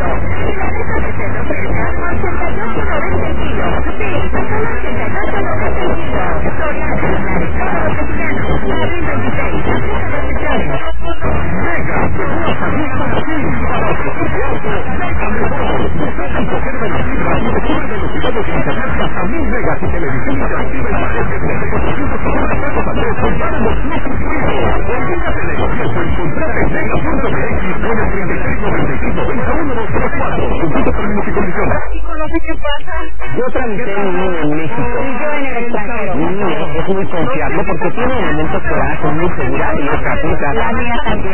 Yo tramité mi niño en México. Y yo en el extranjero. Mi niño es muy confiable porque tiene elementos que la hacen muy segura y es gratuita. La mía también.